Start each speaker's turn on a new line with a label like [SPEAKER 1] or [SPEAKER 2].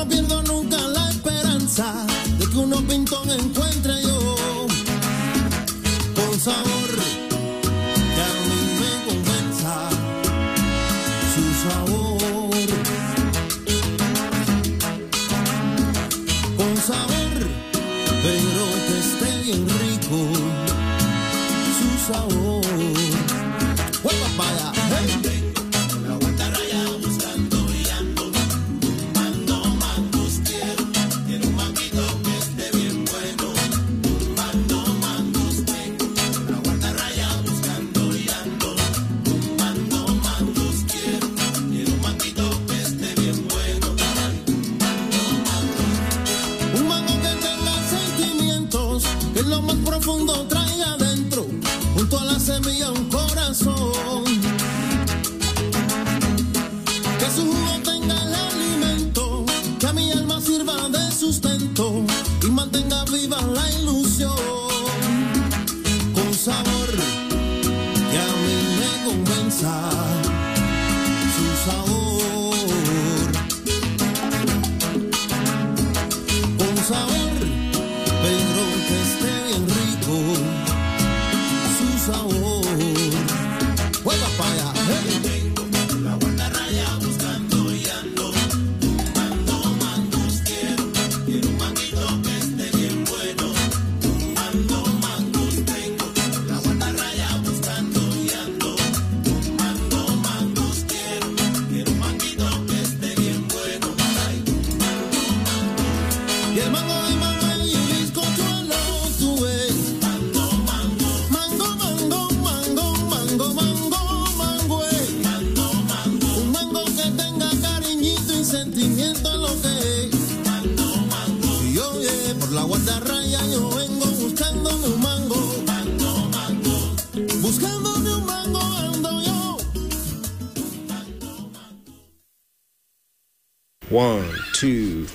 [SPEAKER 1] no pierdo nunca la esperanza de que unos pintón encuentre yo con sabor que a mí me convenza su sabor, con sabor, pero que esté bien rico su sabor. ¡Hueva para allá! ¡Hey! Que lo más profundo traiga adentro, junto a la semilla un corazón. Que su jugo tenga el alimento, que a mi alma sirva de sustento y mantenga viva la ilusión. Con sabor que a mí me convenza su sabor. Con sabor, pero que esté bien rico su sabor. ¡Juega para allá! ¡Hey! Vengo por la guardarraya buscando y ando tumbando mangos. Quiero un manguito que esté bien bueno. Tumbando mangos. Vengo por la guardarraya buscando y ando tumbando mangos. Quiero un manguito que esté bien bueno. Ay, tumbando mangos. Y el mango de sentimiento es lo que es. Mango, mango. Y oye, por la guardarraya yo vengo buscándome un mango. Mango, mango. Buscándome un mango ando yo.
[SPEAKER 2] One, two,